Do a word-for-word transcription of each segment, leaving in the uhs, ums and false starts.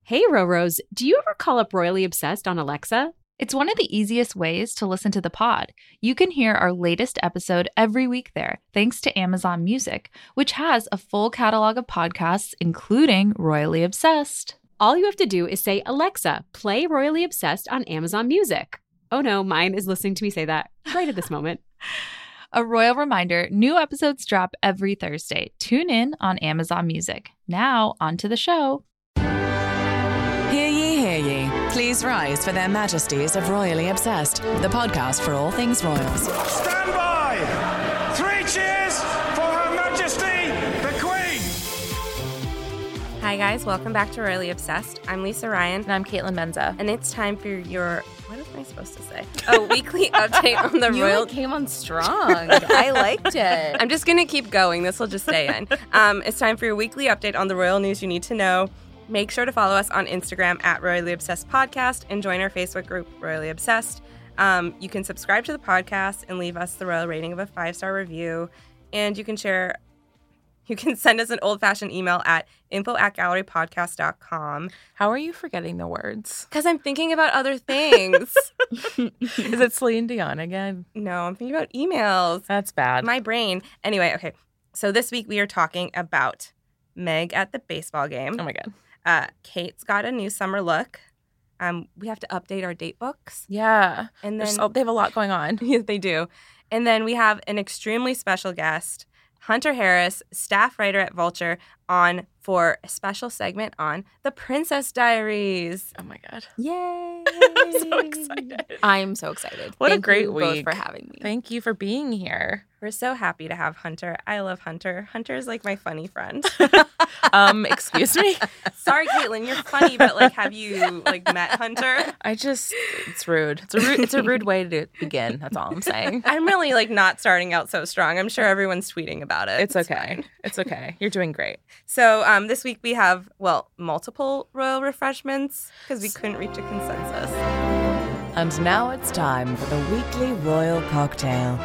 Hey, Roros, do you ever call up Royally Obsessed on Alexa? It's one of the easiest ways to listen to the pod. You can hear our latest episode every week there, thanks to Amazon Music, which has a full catalog of podcasts, including Royally Obsessed. All you have to do is say, Alexa, play Royally Obsessed on Amazon Music. Oh no, mine is listening to me say that right at this moment. A royal reminder, new episodes drop every Thursday. Tune in on Amazon Music. Now, on to the show. Hear ye, hear ye. Please rise for their majesties of Royally Obsessed, the podcast for all things royals. Stand by! Three cheers for Her Majesty, the Queen! Hi guys, welcome back to Royally Obsessed. I'm Lisa Ryan. And I'm Caitlin Menza. And it's time for your, what am I supposed to say? A weekly update on the you royal... You came on strong. I liked it. I'm just going to keep going. This will just stay in. Um, it's time for your weekly update on the royal news you need to know. Make sure to follow us on Instagram at Royally Obsessed Podcast and join our Facebook group, Royally Obsessed. Um, you can subscribe to the podcast and leave us the royal rating of a five-star review. And you can share, you can send us an old-fashioned email at info at gallery podcast dot com. How are you forgetting the words? Because I'm thinking about other things. Is it Celine Dion again? No, I'm thinking about emails. That's bad. My brain. Anyway, okay. So this week we are talking about Meg at the baseball game. Oh, my God. Uh, Kate's got a new summer look. Um, we have to update our date books. Yeah. And then so, they have a lot going on. Yes, they do. And then we have an extremely special guest, Hunter Harris, staff writer at Vulture, on for a special segment on The Princess Diaries. Oh, my God. Yay. I'm so excited. I'm so excited. What Thank a great you week. both for having me. Thank you for being here. We're so happy to have Hunter. I love Hunter. Hunter is like my funny friend. um, excuse me? Sorry, Caitlin, you're funny, but like, have you like met Hunter? I just, it's rude. It's a rude, it's a rude way to begin. That's all I'm saying. I'm really like not starting out so strong. I'm sure everyone's tweeting about it. It's okay. It's, it's okay. You're doing great. So um, this week we have, well, multiple royal refreshments because we couldn't reach a consensus. And now it's time for the weekly royal cocktail.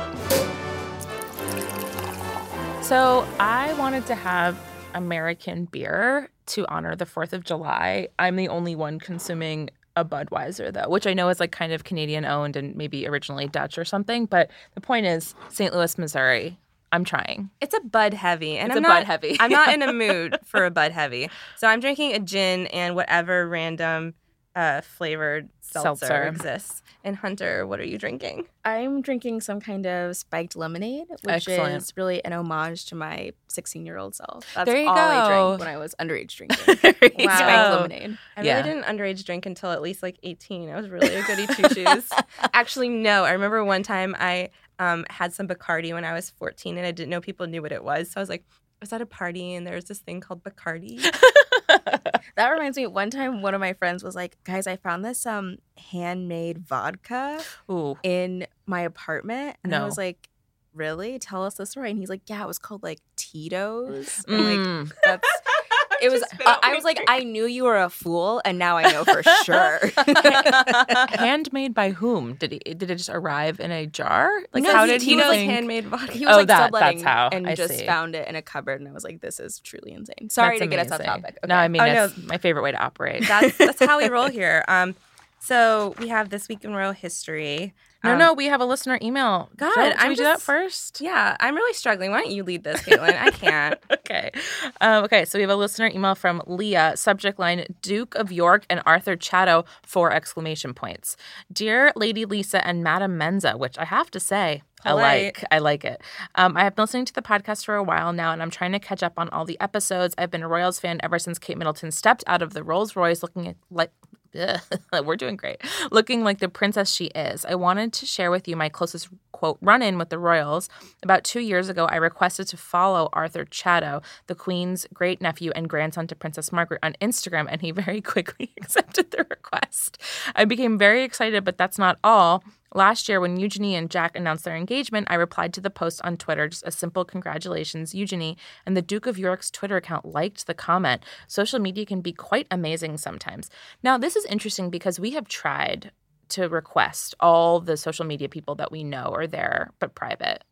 So I wanted to have American beer to honor the fourth of July. I'm the only one consuming a Budweiser, though, which I know is like kind of Canadian owned and maybe originally Dutch or something. But the point is, Saint Louis, Missouri. I'm trying. It's a Bud Heavy. And it's I'm a not, Bud Heavy. I'm not in a mood for a Bud Heavy. So I'm drinking a gin and whatever random uh, flavored seltzer, Seltzer. exists. And Hunter, what are you drinking? I'm drinking some kind of spiked lemonade, which Excellent. is really an homage to my sixteen-year-old self. That's There you all I go. drank when I was underage drinking. Wow. Spiked lemonade. I really Yeah. didn't underage drink until at least like eighteen. I was really a goody two-shoes. Actually, no. I remember one time I um, had some Bacardi when I was fourteen and I didn't know people knew what it was. So I was like, I was at a party and there was this thing called Bacardi. That reminds me, one time one of my friends was like, guys, I found this um handmade vodka Ooh. in my apartment. And I No. was like, really? Tell us the story. And he's like, yeah, it was called like Tito's. And like, Mm. that's... It was. Just spit Uh, out I my was like, drink. I knew you were a fool, and now I know for sure. Handmade by whom? Did it? Did it just arrive in a jar? Like, No, how he- did he he was, like, think- handmade vodka. He was Oh, like that- subletting that's how. and I just see. found it in a cupboard, and I was like, "This is truly insane." Sorry That's to get us off amazing. topic. No, I mean, Oh, no. that's my favorite way to operate. That's that's how we roll here. Um, so we have This Week in Royal History. no, Um, no, we have a listener email. God, Should, should I'm we do that just- first? Yeah, I'm really struggling. Why don't you lead this, Caitlin? I can't. Okay. Um, okay, so we have a listener email from Leah, subject line, Duke of York and Arthur Chatto, four exclamation points. Dear Lady Lisa and Madam Menza, which I have to say, I Polite. like. I like it. Um, I have been listening to the podcast for a while now, and I'm trying to catch up on all the episodes. I've been a Royals fan ever since Kate Middleton stepped out of the Rolls Royce looking at like... We're doing great. Looking like the princess she is. I wanted to share with you my closest, quote, run-in with the royals. About two years ago, I requested to follow Arthur Chatto, the Queen's great-nephew and grandson to Princess Margaret, on Instagram, and he very quickly accepted the request. I became very excited, but that's not all. Last year, when Eugenie and Jack announced their engagement, I replied to the post on Twitter, just a simple congratulations, Eugenie, and the Duke of York's Twitter account liked the comment. Social media can be quite amazing sometimes. Now, this is interesting because we have tried to request all the social media people that we know are there, but private.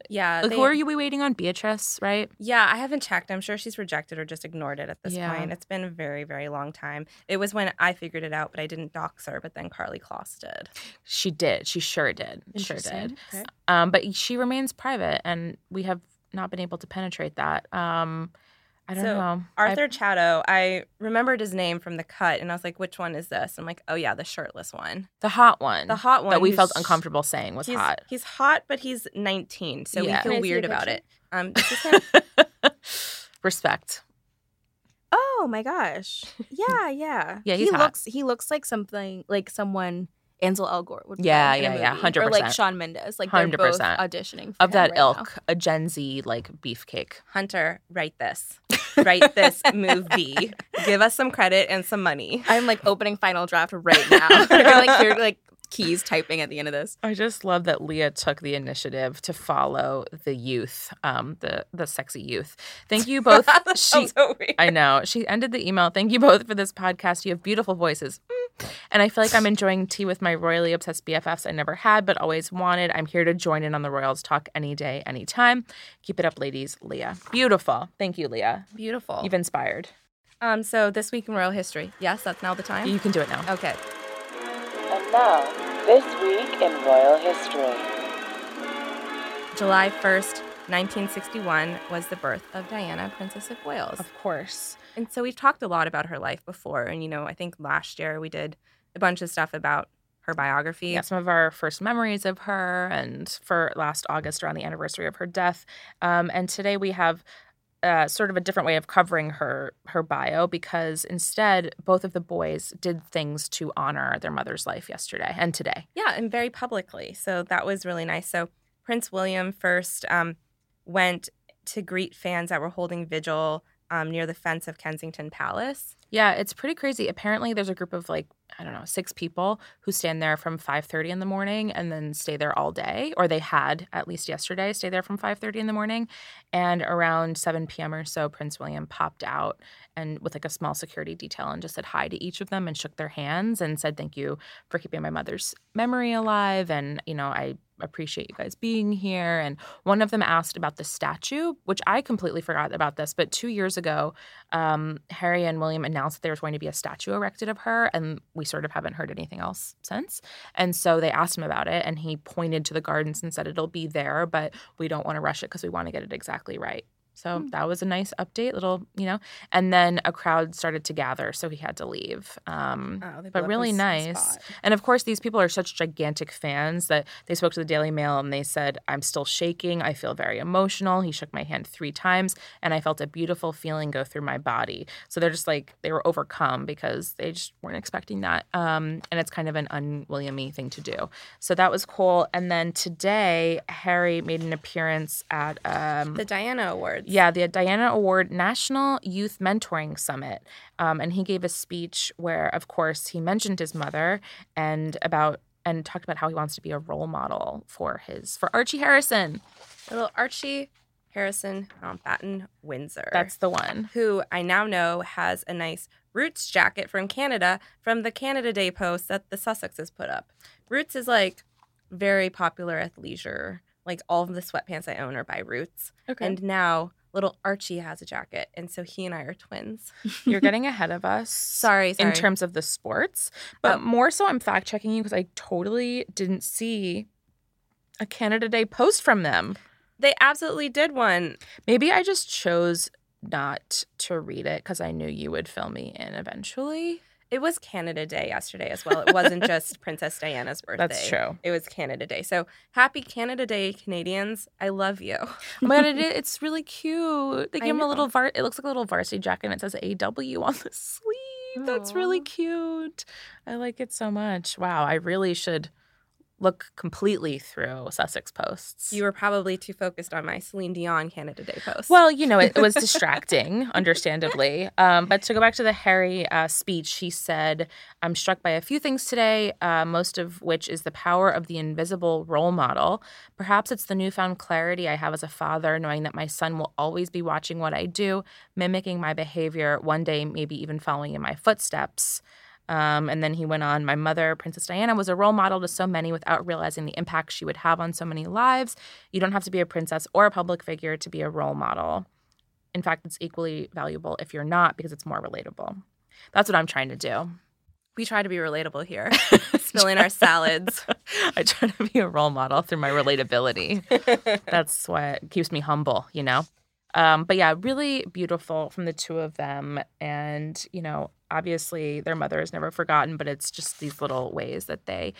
Yeah. Like, they- who are you we waiting on? Beatrice, right? Yeah, I haven't checked. I'm sure she's rejected or just ignored it at this Yeah. point. It's been a very, very long time. It was when I figured it out, but I didn't dox her, but then Carly Kloss did. She did. She sure did. Sure did. Interesting. Okay. Um, but she remains private, and we have not been able to penetrate that. Um, I don't So, know. Arthur Chatto, I remembered his name from The Cut, and I was like, which one is this? I'm like, oh, yeah, the shirtless one. The hot one. The hot one. That we who's- felt uncomfortable saying was he's, hot. He's hot, but he's nineteen, so Yeah. we Can I feel see a weird about picture? it. Um, this is him. Respect. Oh my gosh. Yeah, yeah. Yeah, he's he hot. looks he looks like something like someone Ansel Elgort would play Yeah, in a yeah, yeah, movie. one hundred Or like percent. Shawn Mendes. Like one they're hundred both percent. auditioning for Of him that right ilk, now. a Gen Z like beefcake. Hunter, write this. Write this movie. Give us some credit and some money. I'm like opening final draft right now. I like hear like keys typing at the end of this. I just love that Leah took the initiative to follow the youth, um, the the sexy youth. Thank you both. That She- sounds so weird. I know. She ended the email. Thank you both for this podcast. You have beautiful voices. Mm. And I feel like I'm enjoying tea with my royally obsessed B F Fs I never had but always wanted. I'm here to join in on the Royals talk any day, anytime. Keep it up, ladies. Leah. Beautiful. Thank you, Leah. Beautiful. You've inspired. Um, so this week in royal history. Yes, that's now the time. You can do it now. Okay. And now, this week in royal history. July first, nineteen sixty-one was the birth of Diana, Princess of Wales. Of course. And so we've talked a lot about her life before. And, you know, I think last year we did a bunch of stuff about her biography. Yeah, some of our first memories of her, and for last August around the anniversary of her death. Um, and today we have uh, sort of a different way of covering her her bio, because instead both of the boys did things to honor their mother's life yesterday and today. Yeah, and very publicly. So that was really nice. So Prince William first um, went to greet fans that were holding vigil um, near the fence of Kensington Palace. Yeah, it's pretty crazy. Apparently there's a group of like, I don't know, six people who stand there from five thirty in the morning and then stay there all day, or they had, at least yesterday, stay there from five thirty in the morning. And around seven p.m. or so, Prince William popped out and with like a small security detail and just said hi to each of them and shook their hands and said, thank you for keeping my mother's memory alive. And, you know, I appreciate you guys being here. And one of them asked about the statue, which I completely forgot about this. But two years ago, um, Harry and William announced that there was going to be a statue erected of her. And we sort of haven't heard anything else since. And so they asked him about it. And he pointed to the gardens and said, it'll be there, but we don't want to rush it because we want to get it exactly right. So Hmm. that was a nice update, little, you know. And then a crowd started to gather, so he had to leave. Um, Oh, they blew but up really his nice. spot. And of course, these people are such gigantic fans that they spoke to the Daily Mail and they said, I'm still shaking. I feel very emotional. He shook my hand three times and I felt a beautiful feeling go through my body. So they're just like, they were overcome because they just weren't expecting that. Um, and it's kind of an un-William-y thing to do. So that was cool. And then today, Harry made an appearance at um, The Diana Awards. yeah, the Diana Award National Youth Mentoring Summit. Um, and he gave a speech where, of course, he mentioned his mother and about and talked about how he wants to be a role model for his for Archie Harrison. Little Archie Harrison Mountbatten Windsor. That's the one. who I now know has a nice Roots jacket from Canada from the Canada Day post that the Sussexes put up. Roots is like very popular athleisure. Like all of the sweatpants I own are by Roots. Okay. And now little Archie has a jacket. And so he and I are twins. You're getting ahead of us. Sorry, sorry. In terms of the sports. But Oh. more so, I'm fact checking you because I totally didn't see a Canada Day post from them. They absolutely did one. Maybe I just chose not to read it because I knew you would fill me in eventually. It was Canada Day yesterday as well. It wasn't just Princess Diana's birthday. That's true. It was Canada Day. So happy Canada Day, Canadians. I love you. Oh my god, it, it's really cute. They I gave him a know. little var. It looks like a little varsity jacket, and it says A W on the sleeve. That's really Aw. cute. I like it so much. Wow, I really should look completely through Sussex posts. You were probably too focused on my Celine Dion Canada Day post. Well, you know, it, it was distracting, understandably. Um, but to go back to the Harry uh, speech, he said, I'm struck by a few things today, uh, most of which is the power of the invisible role model. Perhaps it's the newfound clarity I have as a father, knowing that my son will always be watching what I do, mimicking my behavior, one day maybe even following in my footsteps. Um, and then he went on, my mother, Princess Diana, was a role model to so many without realizing the impact she would have on so many lives. You don't have to be a princess or a public figure to be a role model. In fact, it's equally valuable if you're not because it's more relatable. That's what I'm trying to do. We try to be relatable here, spilling our salads. I try to be a role model through my relatability. That's what keeps me humble, you know? Um, but yeah, really beautiful from the two of them. And, you know, obviously their mother is never forgotten, but it's just these little ways that they,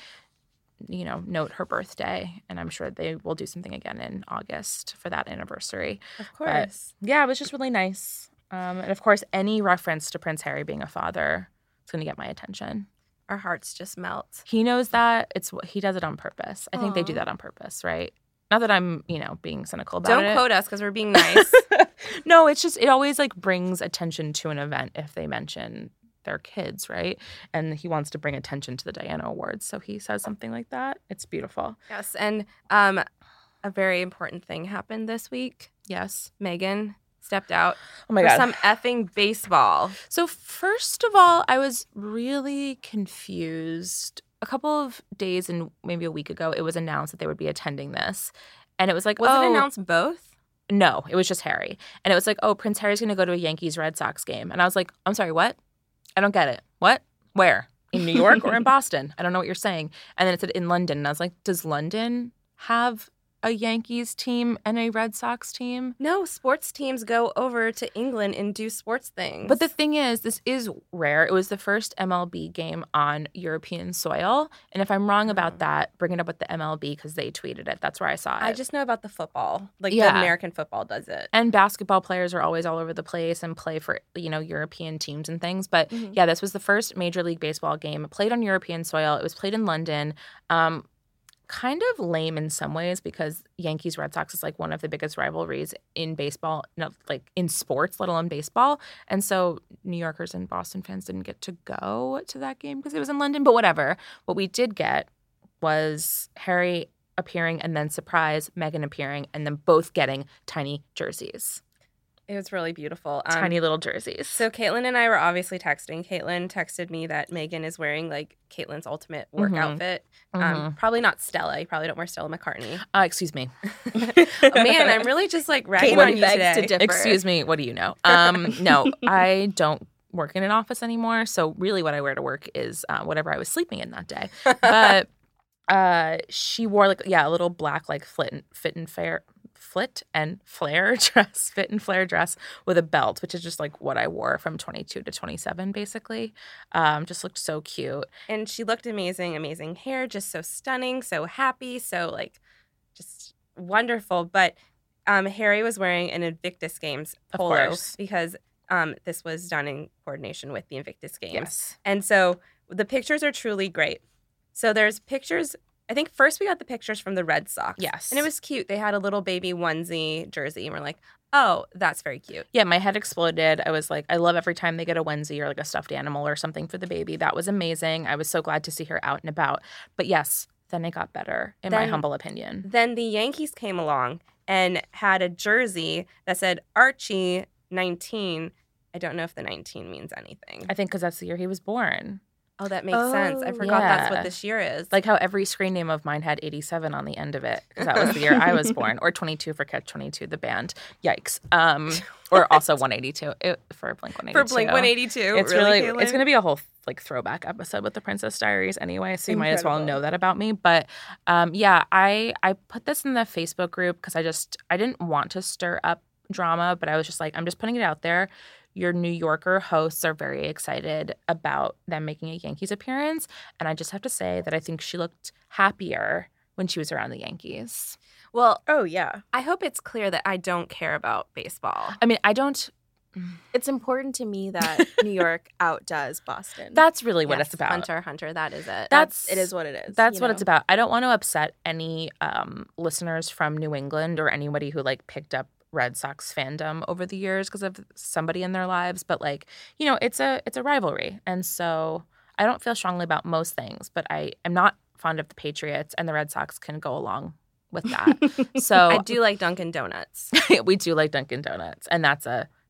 you know, note her birthday. And I'm sure they will do something again in August for that anniversary. Of course. But, yeah, it was just really nice. Um, and of course, any reference to Prince Harry being a father is going to get my attention. Our hearts just melt. He knows that. It's he does it on purpose. I think Aww. They do that on purpose, right? Not that I'm, you know, being cynical about Don't it. Don't quote us because we're being nice. No, it's just, it always like brings attention to an event if they mention their kids, right? And he wants to bring attention to the Diana Awards. So he says something like that. It's beautiful. Yes. And um, a very important thing happened this week. Yes. Meghan stepped out oh my for God. some effing baseball. So first of all, I was really confused. A couple of days and maybe a week ago, it was announced that they would be attending this. And it was like, was oh, it announced both? No, it was just Harry. And it was like, oh, Prince Harry's going to go to a Yankees-Red Sox game. And I was like, I'm sorry, what? I don't get it. What? Where? In New York or in Boston? I don't know what you're saying. And then it said in London. And I was like, does London have a Yankees team and a Red Sox team? No, sports teams go over to England and do sports things. But the thing is, this is rare. It was the first M L B game on European soil. And if I'm wrong about that, bring it up with the M L B because they tweeted it. That's where I saw it. I just know about the football. Like Yeah. the American football does it. And basketball players are always all over the place and play for, you know, European teams and things. But Mhm. yeah, this was the first Major League Baseball game played on European soil. It was played in London. Um, kind of lame in some ways because Yankees Red Sox is like one of the biggest rivalries in baseball, not like in sports, let alone baseball. And so New Yorkers and Boston fans didn't get to go to that game because it was in London. But whatever. What we did get was Harry appearing and then surprise, Meghan appearing, and then both getting tiny jerseys. It was really beautiful. Um, Tiny little jerseys. So Caitlin and I were obviously texting. Caitlin texted me that Meghan is wearing like Caitlin's ultimate work Mhm. outfit. Um, Mhm. Probably not Stella. You probably don't wear Stella McCartney. Uh, excuse me. Oh, man, I'm really just like ragging Caitlin on you begs today. to differ. Excuse me. What do you know? Um, no, I don't work in an office anymore. So really what I wear to work is uh, whatever I was sleeping in that day. But uh, she wore like, yeah, a little black like fit and, fit and fair. Flit and flare dress, fit and flare dress with a belt, which is just like what I wore from twenty-two to twenty-seven, basically. Um, just looked so cute. And she looked amazing, amazing hair, just so stunning, so happy, so like just wonderful. But um, Harry was wearing an Invictus Games Of polo course. because um, this was done in coordination with the Invictus Games. Yes. And so the pictures are truly great. So there's pictures. I think first we got the pictures from the Red Sox. Yes. And it was cute. They had a little baby onesie jersey, and we're like, oh, that's very cute. Yeah, my head exploded. I was like, I love every time they get a onesie or like a stuffed animal or something for the baby. That was amazing. I was so glad to see her out and about. But yes, then it got better, in my Then- humble opinion. Then the Yankees came along and had a jersey that said Archie nineteen. I don't know if the nineteen means anything. I think because that's the year he was born. Oh, that makes sense. I Oh. forgot that's Yeah. what this year is. Like how every screen name of mine had eighty-seven on the end of it because that was the year I was born. Or twenty-two for Catch twenty-two, the band. Yikes. Um, or also one eighty-two it, for Blink one eighty-two. for Blink one eighty-two. It's really, Caitlin? it's going to be a whole like throwback episode with the Princess Diaries anyway, so you might as well Incredible. know that about me. But um, yeah, I I put this in the Facebook group because I just I didn't want to stir up drama, but I was just like, I'm just putting it out there. Your New Yorker hosts are very excited about them making a Yankees appearance, and I just have to say that I think she looked happier when she was around the Yankees. Well, Oh, yeah. I hope it's clear that I don't care about baseball. I mean, I don't. It's important to me that New York outdoes Boston. That's really what Yes, it's about. Hunter, Hunter, that is it. That's it is what it is. That's you what know? it's about. I don't want to upset any um, listeners from New England or anybody who like picked up Red Sox fandom over the years because of somebody in their lives, but like, you know, it's a it's a rivalry, and so I don't feel strongly about most things, but I am not fond of the Patriots, and the Red Sox can go along with that. So I do like Dunkin' Donuts. we do like Dunkin' Donuts, and that's a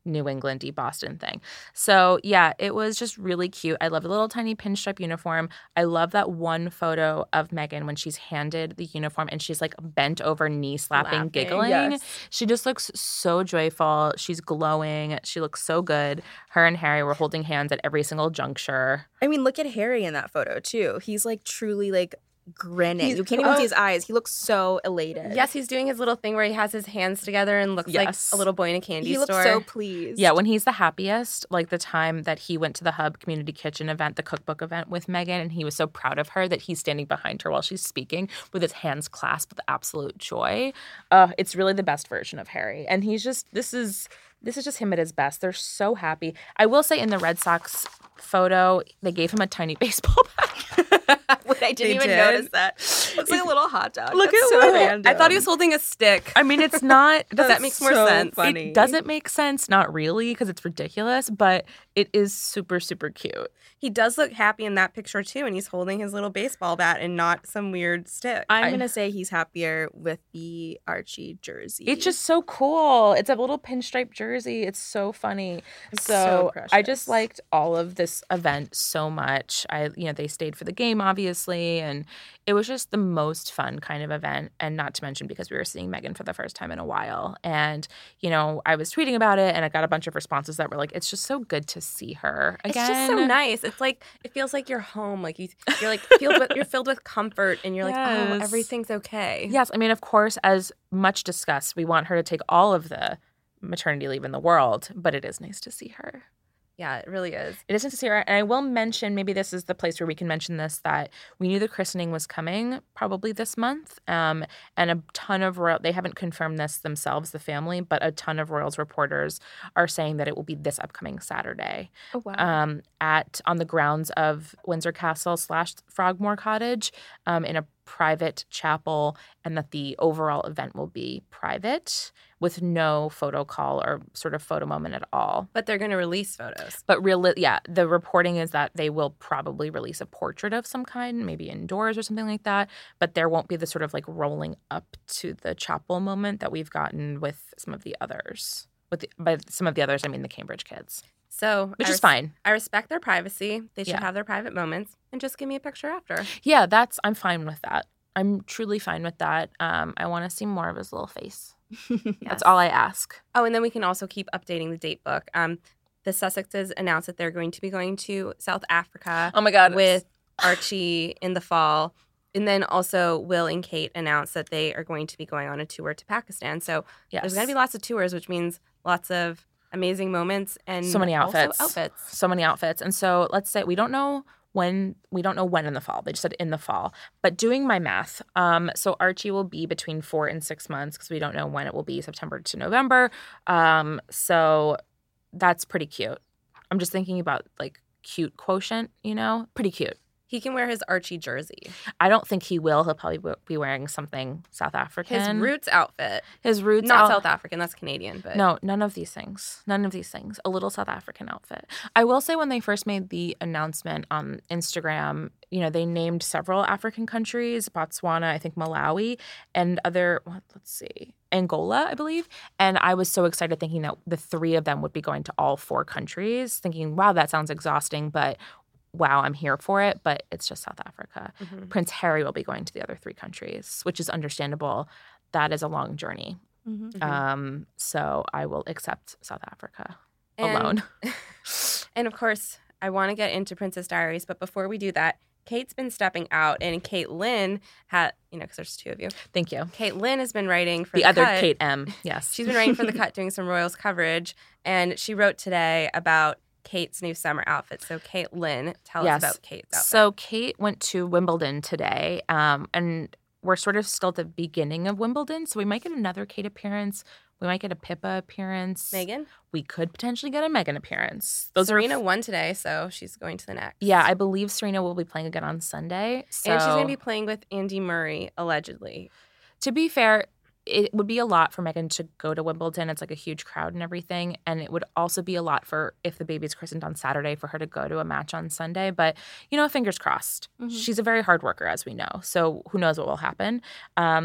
New England-y Boston thing. So yeah, it was just really cute. I love the little tiny pinstripe uniform. I love that one photo of Meghan when she's handed the uniform and she's like bent over, knee slapping, Laughing, giggling. yes. She just looks so joyful. She's glowing. She looks so good. Her and Harry were holding hands at every single juncture. I mean, look at Harry in that photo too. He's like truly like grinning. He's- you can't even oh. see his eyes. He looks so elated. Yes, he's doing his little thing where he has his hands together and looks Yes. like a little boy in a candy he looks store. so pleased. Yeah, when he's the happiest, like the time that he went to the Hub Community Kitchen event, the cookbook event with Meghan, and he was so proud of her that he's standing behind her while she's speaking with his hands clasped with absolute joy. Uh, it's really the best version of Harry. And he's just, this is, this is just him at his best. They're so happy. I will say in the Red Sox photo, they gave him a tiny baseball bat. Wait, I didn't They even did? notice that. Looks like a little hot dog. Look That's at so what- random. I thought he was holding a stick. I mean, it's not. That that's makes more so sense. funny. It doesn't make sense, not really, because it's ridiculous, but it is super, super cute. He does look happy in that picture too, and he's holding his little baseball bat and not some weird stick. I'm I- gonna say he's happier with the Archie jersey. It's just so cool. It's a little pinstripe jersey. It's so funny. It's So, so I just precious. liked all of this event so much. I, you know, they stayed for the game, obviously, and it was just the most fun kind of event. And not to mention because we were seeing Meghan for the first time in a while. And, you know, I was tweeting about it and I got a bunch of responses that were like, it's just so good to see her again. It's just so nice. It's like it feels like you're home. Like you, you're like filled with, you're filled with comfort, and you're like, oh, Yes. everything's okay. Yes, I mean, of course, as much discussed, we want her to take all of the maternity leave in the world, but it is nice to see her. Yeah, it really is. It is nice to see her. And I will mention, maybe this is the place where we can mention this, that we knew the christening was coming probably this month. Um, and a ton of royal, they haven't confirmed this themselves, the family, but a ton of Royals reporters are saying that it will be this upcoming Saturday. oh wow. Um, at on the grounds of Windsor Castle slash Frogmore Cottage, um, in a private chapel, and that the overall event will be private with no photo call or sort of photo moment at all. But they're going to release photos. But really, yeah, the reporting is that they will probably release a portrait of some kind, maybe indoors or something like that. But there won't be the sort of like rolling up to the chapel moment that we've gotten with some of the others. With the, by some of the others, I mean the Cambridge kids, So which I is res- fine. I respect their privacy. They should Yeah. have their private moments, and just give me a picture after. Yeah, that's I'm fine with that. I'm truly fine with that. Um, I want to see more of his little face. That's all I ask. Oh, and then we can also keep updating the date book. Um, the Sussexes announced that they're going to be going to South Africa Oh my God, with Archie in the fall. And then also Will and Kate announced that they are going to be going on a tour to Pakistan. So yes. there's going to be lots of tours, which means lots of amazing moments and So many also outfits. outfits. so many outfits. And so let's say we don't know when we don't know when in the fall. They just said in the fall. But doing my math, um, so Archie will be between four and six months because we don't know when it will be, September to November. Um, so that's pretty cute. I'm just thinking about like cute quotient, you know, pretty cute. He can wear his Archie jersey. I don't think he will. He'll probably be wearing something South African. His roots outfit. His roots. Not out- South African, that's Canadian. But No, none of these things. None of these things. A little South African outfit. I will say when they first made the announcement on Instagram, you know, they named several African countries, Botswana, I think Malawi, and other, what, let's see, Angola, I believe. And I was so excited thinking that the three of them would be going to all four countries, thinking, wow, that sounds exhausting, but wow, I'm here for it. But it's just South Africa. Mhm. Prince Harry will be going to the other three countries, which is understandable. That is a long journey. Mhm. Um, so I will accept South Africa And- alone. And of course, I want to get into Princess Diaries, but before we do that, Kate's been stepping out, and Caitlin had, you know, because there's two of you. Thank you. Caitlin has been writing for The the other Cut. Kate M. Yes. She's been writing for the Cut, doing some Royals coverage, and she wrote today about Kate's new summer outfit. So, Caitlin, tell Yes. us about Kate's outfit. So Kate went to Wimbledon today, um, and we're sort of still at the beginning of Wimbledon, so we might get another Kate appearance. We might get a Pippa appearance. Megan, We could potentially get a Megan appearance. Those Serena are won today, so she's going to the next. yeah, I believe Serena will be playing again on Sunday. So And she's going to be playing with Andy Murray, allegedly. to be fair, it would be a lot for Megan to go to Wimbledon. It's like a huge crowd and everything. And it would also be a lot for, if the baby's christened on Saturday, for her to go to a match on Sunday. But, you know, fingers crossed. Mhm. She's a very hard worker, as we know. So who knows what will happen. Um,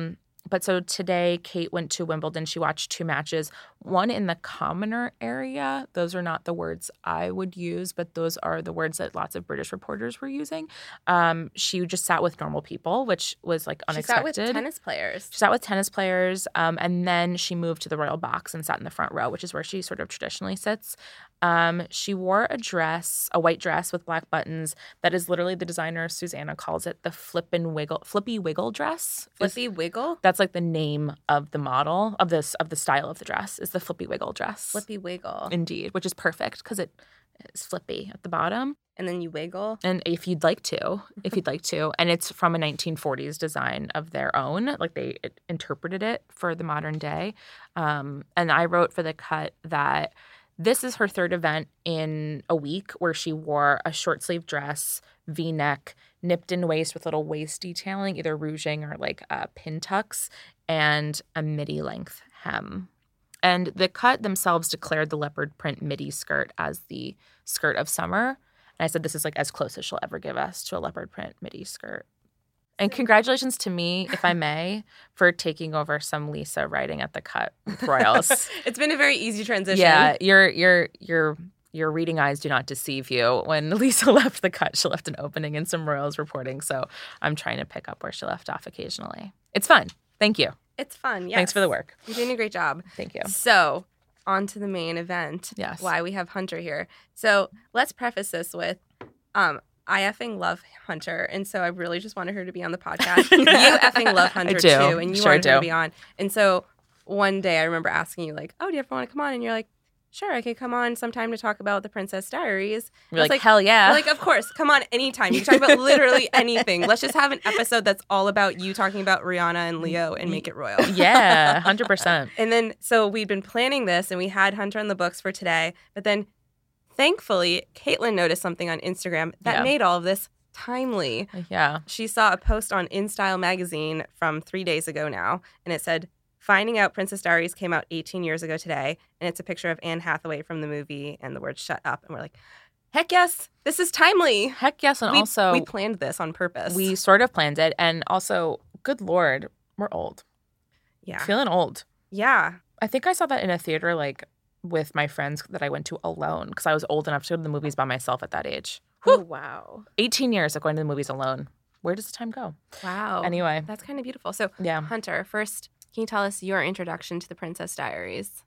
but so today, Kate went to Wimbledon. She watched two matches, one in the commoner area. Those are not the words I would use, but those are the words that lots of British reporters were using. Um, she just sat with normal people, which was like unexpected. She sat with tennis players. She sat with tennis players, um, and then she moved to the royal box and sat in the front row, which is where she sort of traditionally sits. Um, she wore a dress, a white dress with black buttons. That is literally, the designer Susanna calls it the flippin' wiggle, flippy wiggle dress. Flippy is, wiggle? That's like the name of the model of this of the style of the dress is the flippy wiggle dress. Flippy wiggle. Indeed, which is perfect because it is flippy at the bottom. And then you wiggle. And if you'd like to, if you'd like to, and it's from a nineteen forties design of their own, like they it, interpreted it for the modern day. Um, and I wrote for the cut that this is her third event in a week where she wore a short sleeve dress, V-neck, nipped in waist with little waist detailing, either rouging or like uh, pin tucks, and a midi length hem. And the cut themselves declared the leopard print midi skirt as the skirt of summer. And I said, this is like as close as she'll ever give us to a leopard print midi skirt. And congratulations to me, if I may, for taking over some Lisa writing at the cut with Royals. It's been a very easy transition. Yeah, your your your your reading eyes do not deceive you. When Lisa left the cut, she left an opening in some Royals reporting. So I'm trying to pick up where she left off occasionally. It's fun. Thank you. It's fun, yes. Thanks for the work. You're doing a great job. Thank you. So, on to the main event. Yes. Why we have Hunter here. So, let's preface this with um, I effing love Hunter, and so I really just wanted her to be on the podcast. You effing love Hunter, I do. too, and you Sure wanted her do. to be on. And so, one day I remember asking you, like, oh, do you ever want to come on? And you're like, sure, I could come on sometime to talk about the Princess Diaries. You're I was like, hell yeah. You're like, of course, come on anytime. You can talk about literally anything. Let's just have an episode that's all about you talking about Rihanna and Leo and make it royal. Yeah, one hundred percent. And then, so we'd been planning this, and we had Hunter on the books for today. But then, thankfully, Caitlin noticed something on Instagram that Yeah. made all of this timely. Yeah. She saw a post on InStyle magazine from three days ago now, and it said, Finding Out Princess Diaries came out eighteen years ago today, and it's a picture of Anne Hathaway from the movie and the word shut up. And we're like, heck yes, this is timely. Heck yes. And we, also, we planned this on purpose. we sort of planned it. And also, good Lord, we're old. yeah. Feeling old. Yeah. I think I saw that in a theater, like, with my friends that I went to alone because I was old enough to go to the movies by myself at that age. Oh, wow. eighteen years of going to the movies alone. Where does the time go? Wow. Anyway. That's kind of beautiful. So, Yeah. Hunter, first, can you tell us your introduction to the Princess Diaries?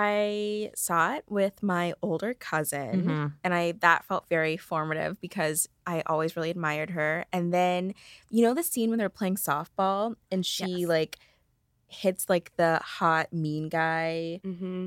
I saw it with my older cousin, Mhm. and I that felt very formative because I always really admired her. And then, you know, the scene when they're playing softball and she Yes. like hits like the hot mean guy, Mm-hmm.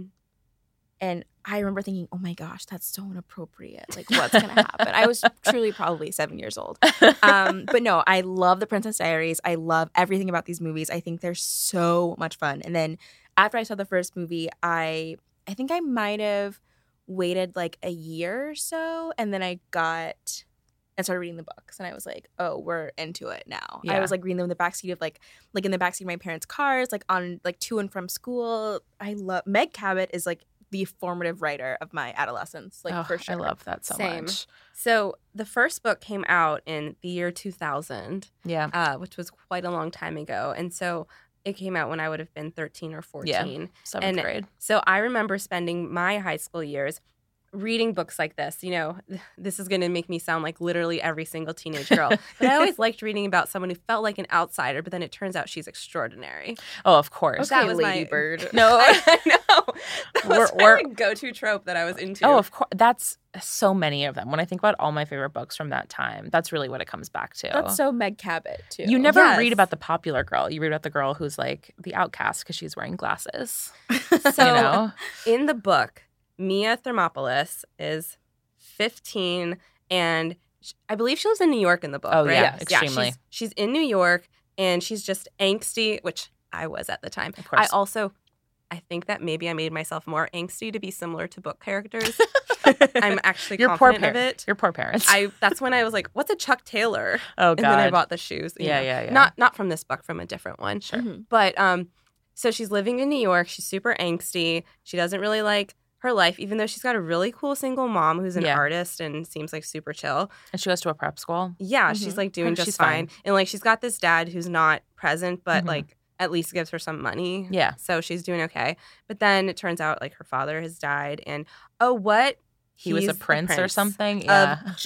and I remember thinking, "Oh my gosh, that's so inappropriate! Like, what's gonna happen?" I was truly probably seven years old. Um, but no, I love the Princess Diaries. I love everything about these movies. I think they're so much fun. And then after I saw the first movie, I I think I might have waited like a year or so, and then I got and started reading the books, and I was like, oh, we're into it now. I Yeah. was like reading them in the backseat of like like in the backseat of my parents' cars, like on like to and from school. I love Meg Cabot is like the formative writer of my adolescence, like Oh, for sure. I love that so Same. much. So, the first book came out in the year two thousand, Yeah. uh, which was quite a long time ago. And so, it came out when I would have been thirteen or fourteen. Seventh And grade. So, I remember spending my high school years reading books like this. You know, this is going to make me sound like literally every single teenage girl. But I always liked reading about someone who felt like an outsider, but then it turns out she's extraordinary. Oh, of course. That Okay, was my- Lady Bird. No. I know. That was We're- my we're- like, go-to trope that I was into. Oh, of course. That's so many of them. When I think about all my favorite books from that time, that's really what it comes back to. That's so Meg Cabot too. You never Yes. read about the popular girl. You read about the girl who's like the outcast because she's wearing glasses. So, you know? in the book, Mia Thermopolis is fifteen, and sh- I believe she lives in New York in the book. Oh, right? yeah, extremely. she's, she's in New York, and she's just angsty, which I was at the time. Of course. I also, I think that maybe I made myself more angsty to be similar to book characters. I'm actually Your poor confident of parents. it. Your poor parents. I that's when I was like, "What's a Chuck Taylor?" oh, And God. then I bought the shoes. you Yeah, know. yeah, yeah. Not not from this book, from a different one. Sure. Mhm. But um, so she's living in New York. She's super angsty. She doesn't really like her life, even though she's got a really cool single mom who's an Yeah. artist and seems like super chill. And she goes to a prep school. Yeah, Mhm. she's like doing And just she's fine. fine. And like she's got this dad who's not present, but Mhm. like at least gives her some money. Yeah. So she's doing okay. But then it turns out like her father has died, and oh, what? He was He's a the prince, or something. Yeah. Of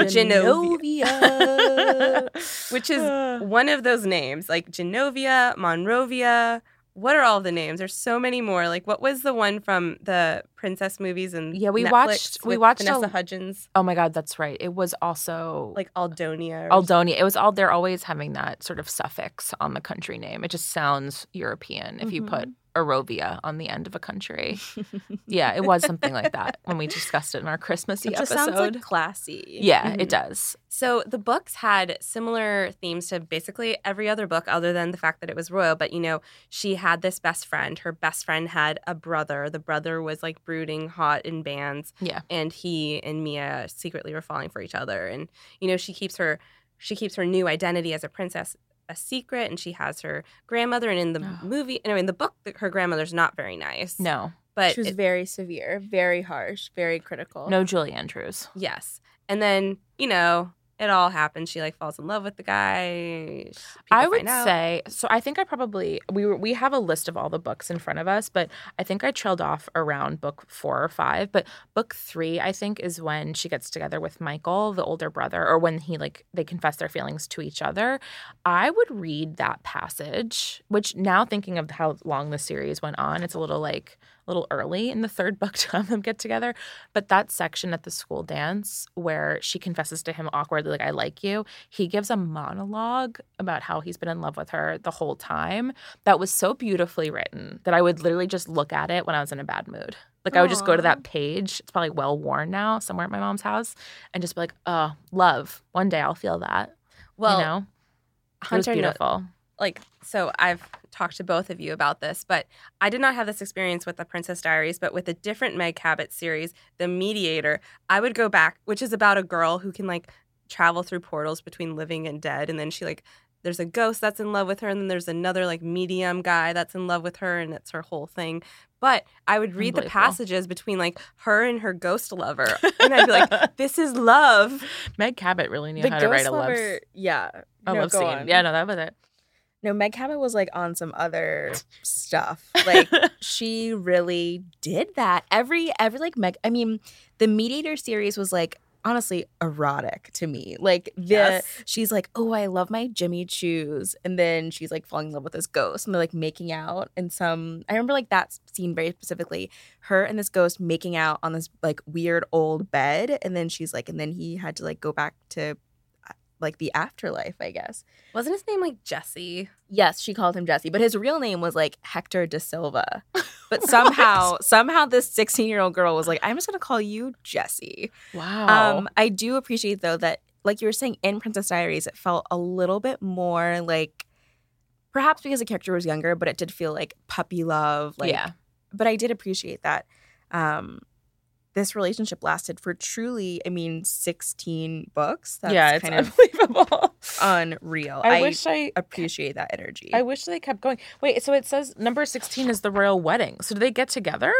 Genovia. Which is one of those names, like Genovia, Monrovia. What are all the names? There's so many more. Like, what was the one from the princess movies and Yeah, we Netflix watched- we with watched Vanessa a- Hudgens, Oh my God, that's right. It was also like Aldonia. or Aldonia. It was all, they're always having that sort of suffix on the country name. It just sounds European if you put Arovia on the end of a country. Yeah, it was something like that when we discussed it in our Christmassy It just episode. sounds like classy. Yeah, it does. So the books had similar themes to basically every other book other than the fact that it was royal. But, you know, she had this best friend. Her best friend had a brother. The brother was like brooding, hot in bands. Yeah. And he and Mia secretly were falling for each other. And, you know, she keeps her she keeps her new identity as a princess a secret, and she has her grandmother. And in the Oh. movie, no, in the book, her grandmother's not very nice. No. But She was it- very severe, very harsh, very critical. No Julie Andrews. yes. And then, you know, it all happens. She like falls in love with the guy. People I would find out. say so. I think I probably we were, we have a list of all the books in front of us, but I think I trailed off around book four or five. But book three, I think, is when she gets together with Michael, the older brother, or when he like they confess their feelings to each other. I would read that passage, which now thinking of how long the series went on, it's a little like a little early in the third book to have them get together. But that section at the school dance where she confesses to him awkwardly, like, I like you, he gives a monologue about how he's been in love with her the whole time. That was so beautifully written that I would literally just look at it when I was in a bad mood. Like, I would just go to that page. It's probably well worn now, somewhere at my mom's house, and just be like, oh, love. One day I'll feel that. Well, you know? It was Hunter, kno- beautiful. like, so I've talked to both of you about this, but I did not have this experience with the Princess Diaries, but with a different Meg Cabot series, The Mediator, I would go back, which is about a girl who can like travel through portals between living and dead. And then she like, there's a ghost that's in love with her. And then there's another like medium guy that's in love with her. And it's her whole thing. But I would read the Unbelievable. passages between like her and her ghost lover. And I'd be like, this is love. Meg Cabot really knew the how to write ghost a love, lover, yeah, a no, love go scene. on. Yeah, no, that was it. No, Meg Cabot was like on some other stuff. Like she really did that. Every every like Meg. I mean, the Mediator series was like honestly erotic to me. Like the Yes. she's like, oh, I love my Jimmy Choos, and then she's like falling in love with this ghost, and they're like making out. And some I remember like that scene very specifically. Her and this ghost making out on this like weird old bed, and then she's like, and then he had to like go back to like the afterlife, I guess. Wasn't his name like Jesse? Yes, she called him Jesse, but his real name was like Hector da Silva. But somehow, somehow this sixteen-year-old girl was like, I'm just going to call you Jesse. Wow. Um, I do appreciate, though, that, like you were saying, in Princess Diaries, it felt a little bit more like, perhaps because the character was younger, but it did feel like puppy love. Like, yeah. But I did appreciate that. Um, this relationship lasted for truly, I mean, sixteen books. That's yeah, it's kind of unbelievable. unreal. I, wish I appreciate that energy. I wish they kept going. Wait, so it says number sixteen is the royal wedding. So do they get together?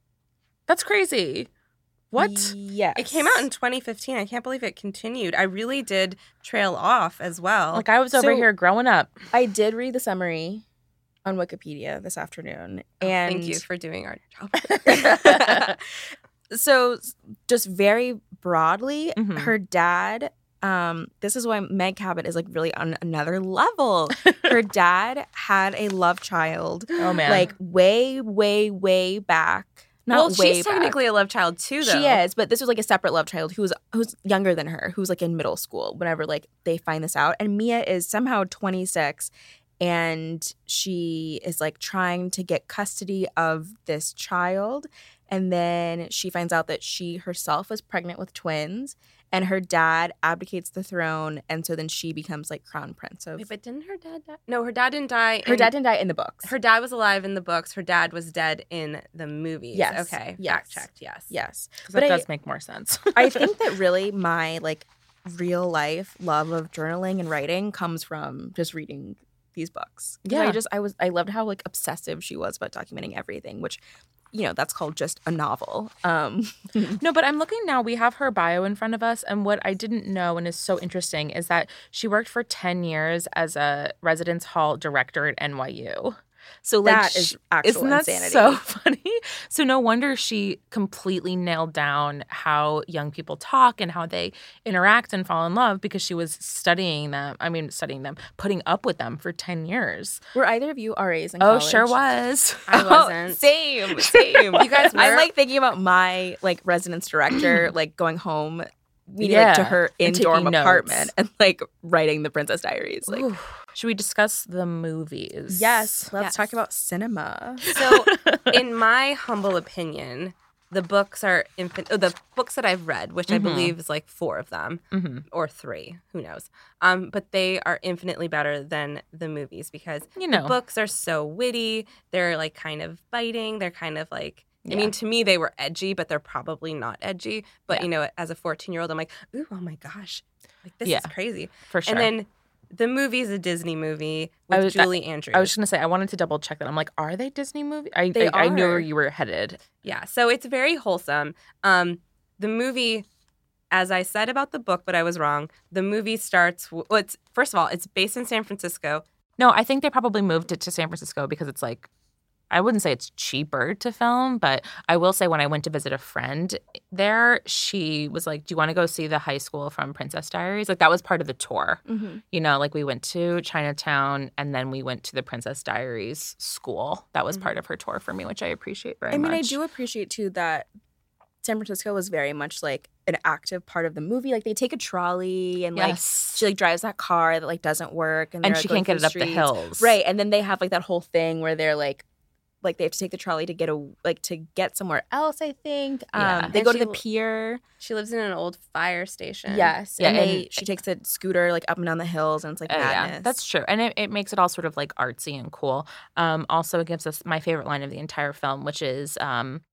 That's crazy. What? Yes. It came out in twenty fifteen. I can't believe it continued. I really did trail off as well. Like I was over So- here growing up. I did read the summary on Wikipedia this afternoon. And Thank you for doing our job. so just very broadly, Mhm. her dad, um, this is why Meg Cabot is like really on another level. Her dad had a love child, Oh man. like way, way, way back. Not well, way she's back. technically a love child too, though. She is, but this was like a separate love child who's who's younger than her, who's like in middle school whenever like they find this out. And Mia is somehow twenty-six, and she is like trying to get custody of this child. And then she finds out that she herself is pregnant with twins, and her dad abdicates the throne, and so then she becomes like crown prince of. Wait, but didn't her dad die? No, her dad didn't die. her in- dad didn't die in the books. Her dad was alive in the books. Her dad was dead in the movies. Yes. Okay. Yes. Fact checked. Yes. yes, that but I- does make more sense. I think that really my like real life love of journaling and writing comes from just reading these books. 'Cause Yeah. I just I was I loved how like obsessive she was about documenting everything, which you know, that's called just a novel. Um No, but I'm looking now. We have her bio in front of us. And what I didn't know and is so interesting is that she worked for ten years as a residence hall director at N Y U. So like That is sh- actual isn't that insanity. so funny? So no wonder she completely nailed down how young people talk and how they interact and fall in love because she was studying them. I mean, studying them, putting up with them for ten years. Were either of you R As in Oh, college? sure was. I wasn't. Oh, same, same. You guys I'm were? like thinking about my like residence director, like going home, meeting Yeah, like, to her and in dorm taking notes. apartment and like writing the Princess Diaries. Like, Ooh. Should we discuss the movies? yes, let's Yes. talk about cinema. So, in my humble opinion, the books are infin- oh, the books that I've read, which I Mhm. believe is like four of them hmm or three, who knows? Um, but they are infinitely better than the movies because You know. the books are so witty. They're like kind of biting. They're kind of like. I Yeah. mean, to me, they were edgy, but they're probably not edgy. But Yeah. you know, as a fourteen-year-old, I'm like, ooh, oh my gosh, like this Yeah. is crazy. For sure. And then the movie is a Disney movie I with was- Julie Andrews. I was just going to say, I wanted to double check that. I'm like, are they Disney movies? I, They I, I knew are. where you were headed. Yeah, so it's very wholesome. Um, the movie, as I said about the book, but I was wrong. The movie starts. w- Well, it's first of all, it's based in San Francisco. No, I think they probably moved it to San Francisco because it's like, I wouldn't say it's cheaper to film, but I will say when I went to visit a friend there, she was like, do you want to go see the high school from Princess Diaries? Like that was part of the tour. Mm-hmm. You know, like we went to Chinatown and then we went to the Princess Diaries school. That was part of her tour for me, which I appreciate very I mean, much. I do appreciate too that San Francisco was very much like an active part of the movie. Like they take a trolley and like Yes. she like drives that car that like doesn't work and, and they're, she like, can't going get it through up the streets. hills. Right. And then they have like that whole thing where they're like, like they have to take the trolley to get a like to get somewhere else. I think. Yeah. Um, they And go to she the l- pier. She lives in an old fire station. Yes. Yeah, and they and- she takes a scooter like up and down the hills and it's like Oh, madness. yeah, that's true. And it, it makes it all sort of like artsy and cool. Um, also, it gives us my favorite line of the entire film, which is, um,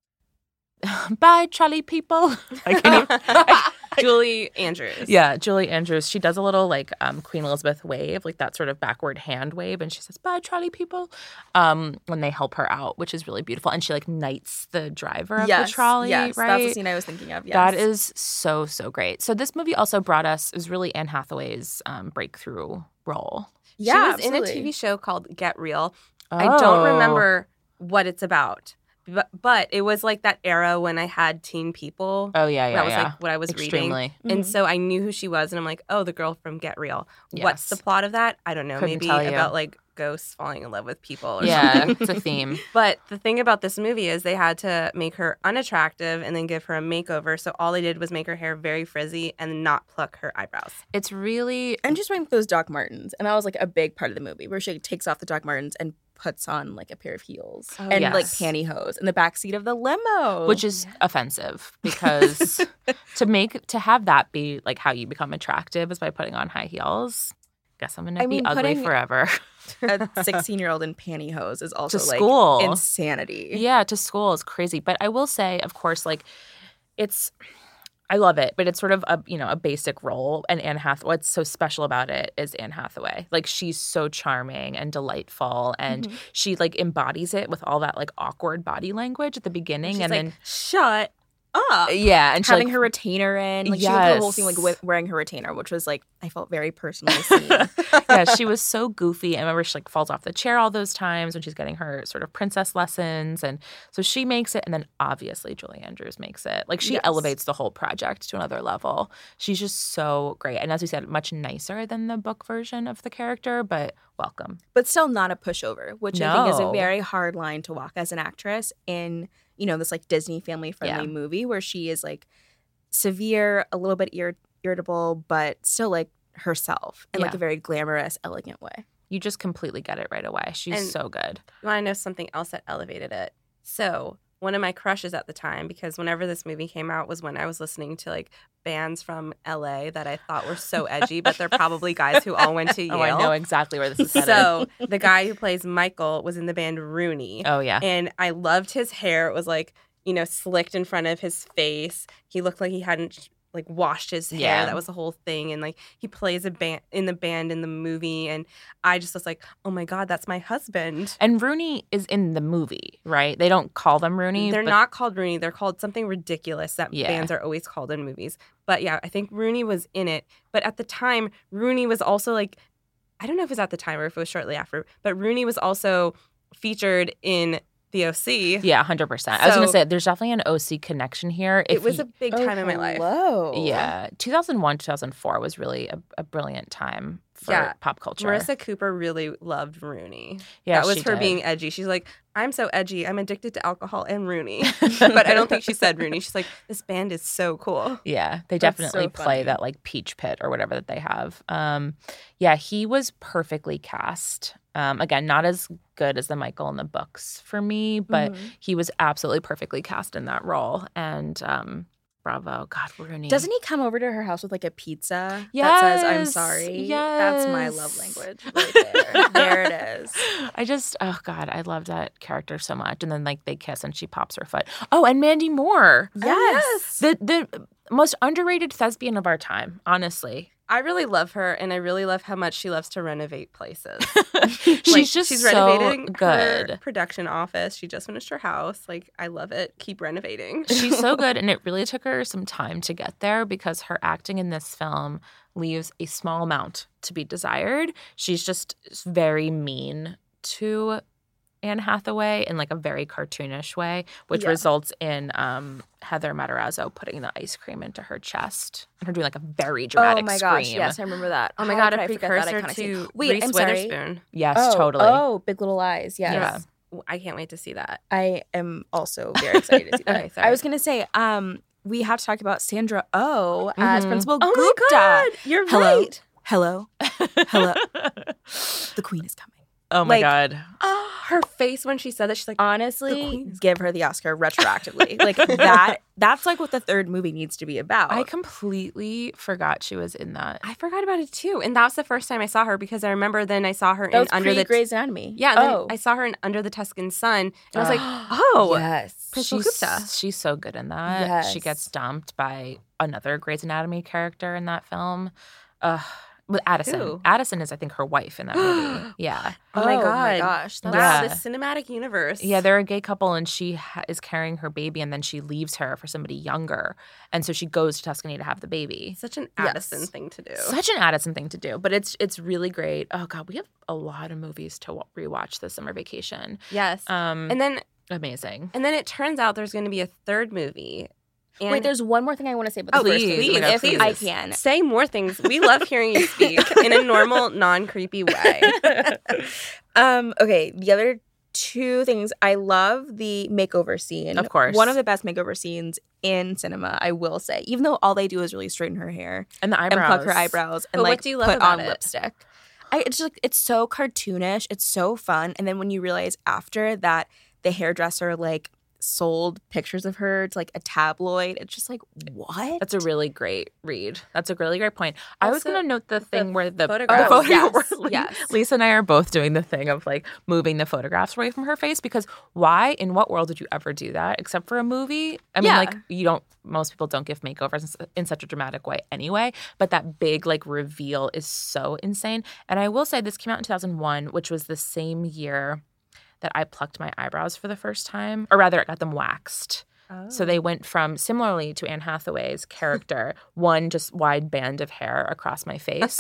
bye, trolley people. I can't even, I- Julie Andrews. yeah, Julie Andrews. She does a little like um, Queen Elizabeth wave, like that sort of backward hand wave. And she says, bye, trolley people, um, when they help her out, which is really beautiful. And she like knights the driver of yes, the trolley, yes, right? That's the scene I was thinking of. Yes. That is so, so great. So this movie also brought us, it was really Anne Hathaway's um, breakthrough role. yeah, she was in a absolutely. T V show called Get Real. I don't Oh. remember what it's about, but but it was like that era when I had teen people. Oh, yeah, yeah, that was yeah. like what I was reading. Extremely. And Mhm. so I knew who she was, and I'm like, oh, the girl from Get Real. What's the Yes. plot of that? I don't know. Couldn't Maybe tell you. about like ghosts falling in love with people or Yeah, something. it's a theme. But the thing about this movie is they had to make her unattractive and then give her a makeover. So all they did was make her hair very frizzy and not pluck her eyebrows. It's really and just wearing those Doc Martens. And that was like a big part of the movie where she takes off the Doc Martens and puts on like a pair of heels Oh, and like yes. pantyhose in the backseat of the limo. which is offensive because to make to have that be like how you become attractive is by putting on high heels. Guess I'm gonna I be mean, ugly putting- forever. a sixteen-year-old in pantyhose is also To like school. insanity. Yeah, to school is crazy. But I will say, of course, like it's I love it, but it's sort of a you know a basic role. And Anne Hathaway, what's so special about it is Anne Hathaway. Like she's so charming and delightful, and Mm-hmm. she like embodies it with all that like awkward body language at the beginning, She's and like, then shut up. yeah, and she, Having like, her retainer in, like she went through the whole Yes. scene like with, wearing her retainer, which was like I felt very personally seen. yeah, she was so goofy. I remember she like falls off the chair all those times when she's getting her sort of princess lessons, and so she makes it, and then obviously Julie Andrews makes it. Like she Yes. elevates the whole project to another level. She's just so great, and as we said, much nicer than the book version of the character, but welcome. but still not a pushover, which I think is a No. very hard line to walk as an actress in, you know, this like Disney family friendly Yeah. movie where she is like severe, a little bit ir- irritable, but still like herself in like Yeah. a very glamorous, elegant way. You just completely get it right away. She's And- so good. You want to know something else that elevated it? So one of my crushes at the time, because whenever this movie came out was when I was listening to like bands from L A that I thought were so edgy, but they're probably guys who all went to Yale. Oh, I know exactly where this is headed. So the guy who plays Michael was in the band Rooney. oh yeah, And I loved his hair. It was like, you know, slicked in front of his face. He looked like he hadn't like washed his hair. Yeah. That was the whole thing. And like he plays a band in the band in the movie. And I just was like, oh my God, that's my husband. and Rooney is in the movie, right? They don't call them Rooney. They're but- not called Rooney. They're called something ridiculous that Yeah. bands are always called in movies. But yeah, I think Rooney was in it. But at the time, Rooney was also like, I don't know if it was at the time or if it was shortly after, but Rooney was also featured in the O C. Yeah, one hundred percent. I was So- going to say, there's definitely an O C connection here. It If was you- a big time in my life. Hello. Yeah. two thousand one, two thousand four was really a, a brilliant time for Yeah. pop culture. Marissa Cooper really loved Rooney. Yeah, that was she her did. being edgy. She's like, I'm so edgy. I'm addicted to alcohol and Rooney. But I don't think she said Rooney. She's like, this band is so cool. Yeah, they That's definitely so play funny. that like peach pit or whatever that they have. Um, yeah, he was perfectly cast. Um, again, not as good as the Michael in the books for me, but Mhm. he was absolutely perfectly cast in that role. And um, bravo, God, Rooney. Doesn't he come over to her house with like a pizza that says "I'm Yes, sorry"? That's my yes. love language right there. There it is. I just, oh God, I love that character so much. And then like they kiss and she pops her foot. Oh, and Mandy Moore. Yes. The the most underrated thespian of our time, honestly. I really love her, and I really love how much she loves to renovate places. She's Like, just she's so renovating her good. production office. She just finished her house. Like, I love it. Keep renovating. She's so good, and it really took her some time to get there because her acting in this film leaves a small amount to be desired. She's just very mean to Anne Hathaway in like a very cartoonish way, which Yeah. results in um, Heather Matarazzo putting the ice cream into her chest and her doing like a very dramatic Oh my scream. gosh, yes, I remember that. Oh my How God, could a I forget that precursor iconic scene? to Wait, Reese I'm sorry. Witherspoon. Yes, Oh, totally. Oh, Big Little Lies. Yes. Yeah. I can't wait to see that. I am also very excited to see that. Okay, sorry. I was gonna say, um, we have to talk about Sandra Oh as Mhm. Principal Oh Gupta. my God, you're Hello. right. Hello, hello. The Queen is coming. Oh my Like, God. Her face when she said that, she's like, The Honestly, Queen is give her the Oscar retroactively. Like that. That's like what the third movie needs to be about. I completely forgot she was in that. I forgot about it too. And that was the first time I saw her because I remember then I saw her that in was Under pre the Grey's Anatomy. Yeah, and Oh. then I saw her in Under the Tuscan Sun, and I was like, oh, yes. Principal she's, Gupta. she's so good in that. She Yes. gets dumped by another Grey's Anatomy character in that film. Uh, with Addison. Who? Addison is, I think, her wife in that movie. Yeah. Oh my Oh God. my gosh, Wow, that's- this cinematic universe. Yeah, they're a gay couple, and she ha- is carrying her baby, and then she leaves her for somebody younger. And so she goes to Tuscany to have the baby. such an Yes. Addison thing to do. Such an Addison thing to do, but it's it's really great. Oh, God, we have a lot of movies to wa- rewatch this summer vacation. Yes. Um, and then amazing. and then it turns out there's going to be a third movie. And Wait, there's one more thing I want to say about the Oh, first please, movie, please, if please. I can. Say more things. We love hearing you speak in a normal, non-creepy way. um, okay, the other two things, I love the makeover scene. Of course. One of the best makeover scenes in cinema, I will say. Even though all they do is really straighten her hair And the and eyebrows. pluck her eyebrows and But what like do you love put about on it? lipstick. I, it's just like it's so cartoonish. It's so fun. And then when you realize after that the hairdresser like sold pictures of her to like a tabloid, it's just like, what? That's a really great read. That's a really great point. I was Also, going to note the thing where the photographs. the Oh, photo- yes, where yes. Lisa and I are both doing the thing of like moving the photographs away from her face because why in what world would you ever do that except for a movie? I mean, Yeah. like you don't. Most people don't give makeovers in s- in such a dramatic way anyway. But that big like reveal is so insane. And I will say this came out in two thousand one, which was the same year that I plucked my eyebrows for the first time, or rather, I got them waxed. So they went from, similarly to Anne Hathaway's character, one just wide band of hair across my face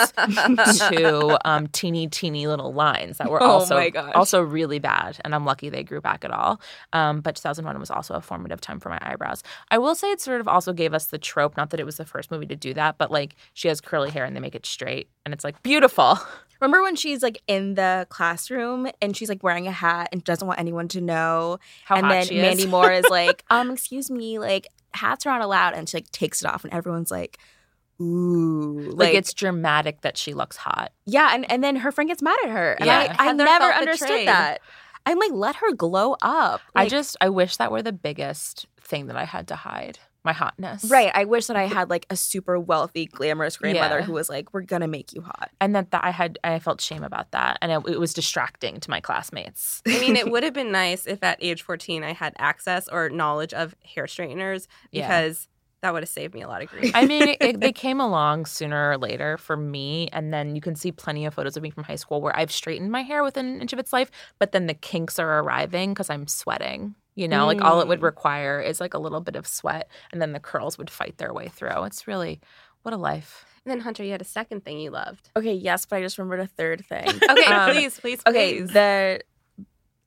to um, teeny, teeny little lines that were Oh also my gosh. also really bad. And I'm lucky they grew back at all. Um, but two thousand one was also a formative time for my eyebrows. I will say it sort of also gave us the trope, not that it was the first movie to do that, but like she has curly hair and they make it straight. And it's like beautiful. Remember when she's like in the classroom and she's like wearing a hat and doesn't want anyone to know? How and hot then she is. Mandy Moore is like, um, excuse me, like hats are not allowed. And she like takes it off and everyone's like, ooh. Like, it's dramatic that she looks hot. yeah, and, and then her friend gets mad at her. And Yeah. I, I Heather never felt understood betrayed. that. I'm like, let her glow up. I Like, just, I wish that were the biggest thing that I had to hide. My hotness. Right. I wish that I had like a super wealthy, glamorous grandmother Yeah. who was like, we're going to make you hot. And that, that I had, I felt shame about that. And it, it was distracting to my classmates. I mean, it would have been nice if at age fourteen I had access or knowledge of hair straighteners Yeah. because that would have saved me a lot of grief. I mean, it, it, they came along sooner or later for me. And then you can see plenty of photos of me from high school where I've straightened my hair within an inch of its life, but then the kinks are arriving because I'm sweating. You know, like all it would require is like a little bit of sweat and then the curls would fight their way through. It's really, what a life. And then, Hunter, you had a second thing you loved. Okay, yes, but I just remembered a third thing. Okay, Um, please, please, Okay, please. the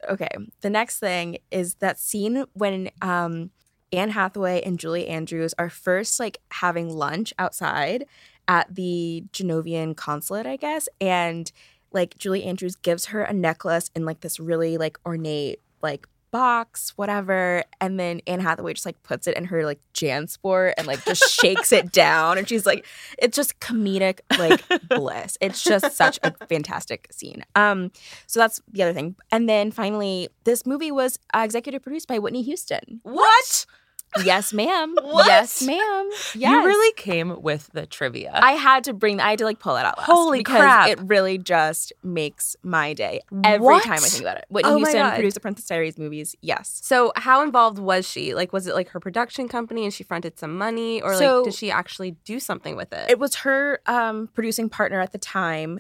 Okay. The next thing is that scene when um, Anne Hathaway and Julie Andrews are first like having lunch outside at the Genovian consulate, I guess. And like Julie Andrews gives her a necklace in like this really like ornate like box, whatever. And then Anne Hathaway just like puts it in her like JanSport and like just shakes it down. And she's like, it's just comedic like bliss. It's just such a fantastic scene. Um, so that's the other thing. And then finally, this movie was uh, executive produced by Whitney Houston. What? Yes, ma'am. What? Yes, ma'am. Yes. You really came with the trivia. I had to bring, I had to like pull it out last. Holy because crap. it really just makes my day every What? time I think about it. Whitney Oh my Houston God. produced the Princess Diaries movies. Yes. So how involved was she? Like, was it like her production company and she fronted some money, or So- like did she actually do something with it? It was her um, producing partner at the time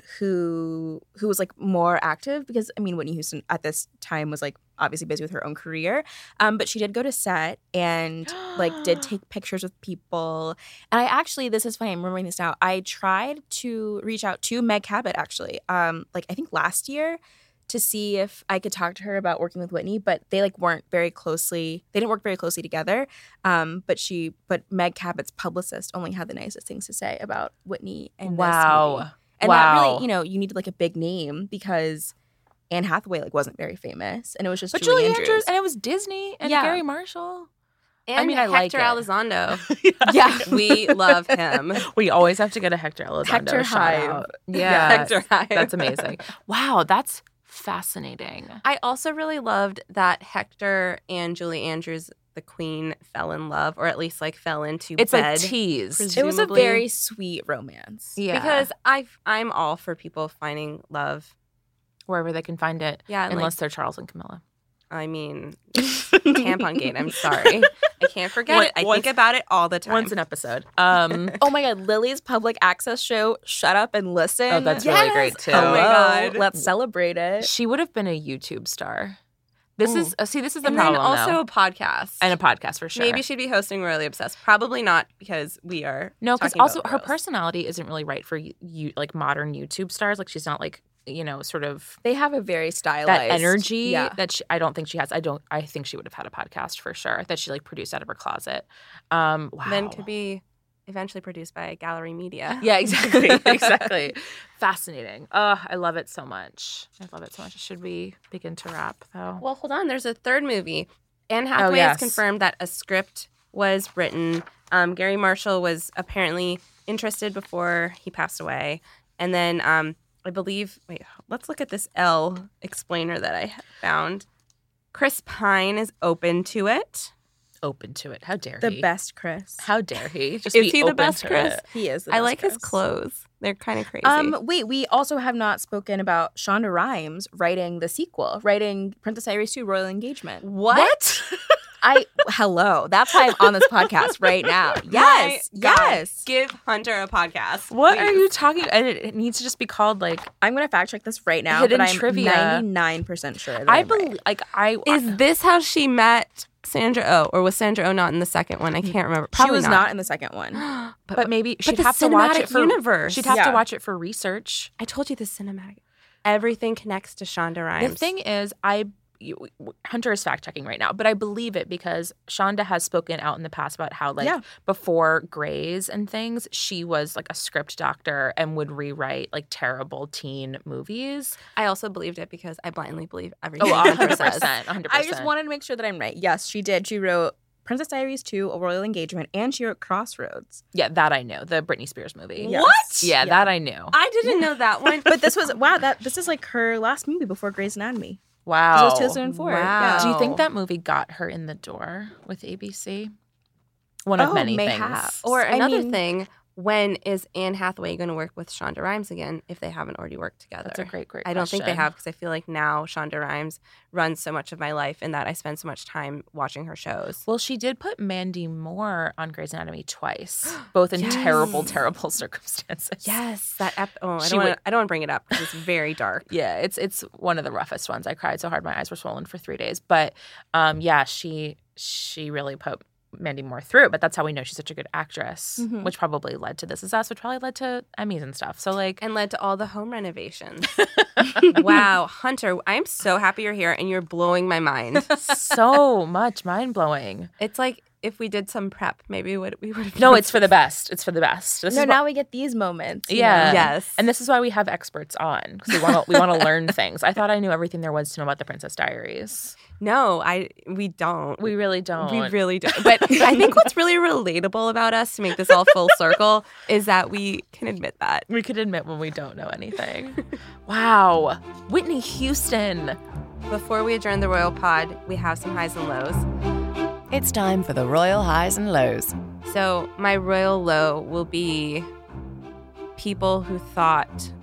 who who was like more active because I mean Whitney Houston at this time was like obviously busy with her own career, um, but she did go to set and like did take pictures with people. And I actually, this is funny, I'm remembering this now. I tried to reach out to Meg Cabot actually, um, like I think last year, to see if I could talk to her about working with Whitney, but they like weren't very closely. They didn't work very closely together. Um, but she, but Meg Cabot's publicist only had the nicest things to say about Whitney and Wow. this movie. And Wow. that really, you know, you needed like a big name because Anne Hathaway like wasn't very famous, and it was just But Julie, Julie Andrews. Andrews, and it was Disney and Yeah. Gary Marshall. and I mean, I like Hector it. Elizondo. Yeah. We love him. We always have to get a Hector Elizondo Hector shout Hive. out. Yeah, Hector Hive. That's amazing. Wow, that's fascinating. I also really loved that Hector and Julie Andrews, the queen, fell in love, or at least like fell into It's bed. a tease. Pres- It was a presumably. very sweet romance. Yeah, Because I I'm all for people finding love. wherever they can find it. Yeah, and, unless like, they're Charles and Camilla. I mean, Tampon Gate. I'm sorry, I can't forget One- it. I once- think about it all the time. Once an episode. Um, Oh my God, Lily's public access show, Shut Up and Listen. Oh, that's really great, too. Hello. Oh my God. Let's celebrate it. she would have been a YouTube star. This Ooh. is uh, see, this is the and problem. then also though. a podcast and a podcast for sure. Maybe she'd be hosting Royally Obsessed. Probably not because we are. no, because talking also about her royals. personality isn't really right for you, you, like modern YouTube stars. Like she's not like you know sort of They have a very stylized that energy Yeah. that she, I don't think she has. I don't. I think she would have had a podcast for sure that she like produced out of her closet. Um, wow. Then could be eventually produced by Gallery Media. Yeah, exactly, exactly. Fascinating. Oh, I love it so much. I love it so much. Should we begin to wrap though? Well, hold on. There's a third movie. Anne Hathaway yes. has confirmed that a script was written. Um, Gary Marshall was apparently interested before he passed away. And then um, I believe, wait, let's look at this L explainer that I found. Chris Pine is open to it. Open to it. How dare The he? best Chris. How dare he? Just Is be he the open best to Chris? it. He is the I best like his Chris. clothes. They're kind of crazy. Um, wait, we also have not spoken about Shonda Rhimes writing the sequel, writing Princess Diaries two Royal Engagement. what? I hello. That's why I'm on this podcast right now. Yes. My God. Yes. Give Hunter a podcast. What are please. you talking? And it, it needs to just be called like I'm gonna fact check this right now, Hidden but I'm trivia. ninety-nine percent sure. That I I'm right. believe. Like I Is this how she met Sandra Oh? Or was Sandra Oh not in the second one? I can't remember. She Probably was not. in the second one. but, but maybe but she'd the have to watch it cinematic for universe. She'd have Yeah. to watch it for research. I told you the cinematic. Everything connects to Shonda Rhimes. The thing is, I you, Hunter is fact checking right now, but I believe it because Shonda has spoken out in the past about how like Yeah. before Grey's and things, she was like a script doctor and would rewrite like terrible teen movies. I also believed it because I blindly believe everything Oh, Hunter one hundred says. percent, one hundred I percent. just wanted to make sure that I'm right. Yes, she did. She wrote Princess Diaries two, A Royal Engagement, and she wrote Crossroads. Yeah, that I know. The Britney Spears movie. Yes. What? Yeah, Yeah. that I knew. I didn't know that one. But this was wow. That this is like her last movie before Grey's Anatomy. Wow. This was two thousand four. Wow. Yeah. Do you think that movie got her in the door with A B C? One of Oh, many things. mayhaps. Or I another mean- thing, when is Anne Hathaway going to work with Shonda Rhimes again if they haven't already worked together? That's a great, great I don't think they question. have because I feel like now Shonda Rhimes runs so much of my life in that I spend so much time watching her shows. Well, she did put Mandy Moore on Grey's Anatomy twice, both in Yes. terrible, terrible circumstances. Yes, that ep- oh, I She don't would- want I don't want to bring it up because it's very dark. Yeah, it's it's one of the roughest ones. I cried so hard my eyes were swollen for three days. But um, yeah, she she really put Mandy Moore through, but that's how we know she's such a good actress, Mhm. which probably led to This Is Us, which probably led to Emmys and stuff. So like, And led to all the home renovations. Wow, Hunter, I'm so happy you're here and you're blowing my mind. so much mind blowing. It's like if we did some prep, maybe we would we would have No, it's for the best. It's for the best. This no, is now we get these moments. you Yeah. know? Yes. And this is why we have experts on, because we want to we want to learn things. I thought I knew everything there was to know about the Princess Diaries. No, I we don't. We really don't. We really don't. But I think what's really relatable about us to make this all full circle is that we can admit that. We could admit when we don't know anything. Wow. Whitney Houston. Before we adjourn the Royal Pod, we have some highs and lows. It's time for the Royal Highs and Lows. So my royal low will be people who thought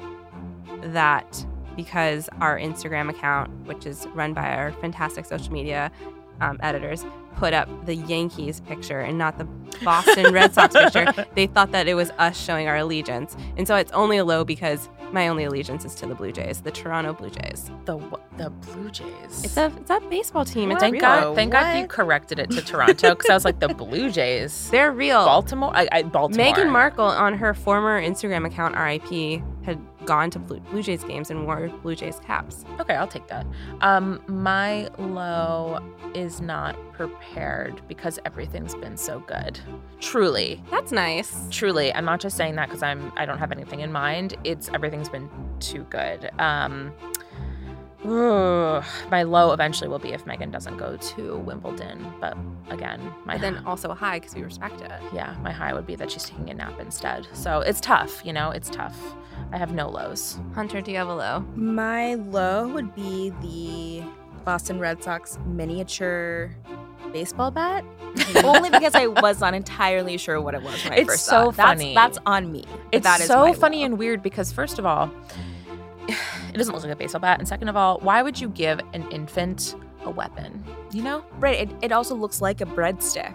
that because our Instagram account, which is run by our fantastic social media um, editors, put up the Yankees picture and not the Boston Red Sox picture, they thought that it was us showing our allegiance. And so it's only a low because my only allegiance is to the Blue Jays, the Toronto Blue Jays. The the Blue Jays. It's a it's a baseball team. It's thank real. God, thank God you What? corrected it to Toronto, because I was like, the Blue Jays. They're real. Baltimore? I, I, Baltimore. Meghan Markle on her former Instagram account, R I P, had gone to Blue, Blue Jays games and wore Blue Jays caps. Okay, I'll take that. Um, my low is not prepared because everything's been so good. Truly. That's nice. Truly. I'm not just saying that because I'm I don't have anything in mind. It's everything's been too good. Um ugh, my low eventually will be if Meghan doesn't go to Wimbledon. But again, my But then also a high because we respect it. yeah, my high would be that she's taking a nap instead. So it's tough, you know, it's tough. I have no lows. Hunter, do you have a low? My low would be the Boston Red Sox miniature baseball bat. Only because I was not entirely sure what it was when I It's first so saw it. That's- funny. That's, on me. It's that is so my funny low. and weird because first of all, it doesn't look like a baseball bat, and second of all, why would you give an infant a weapon? You know, Right. It, it also looks like a breadstick.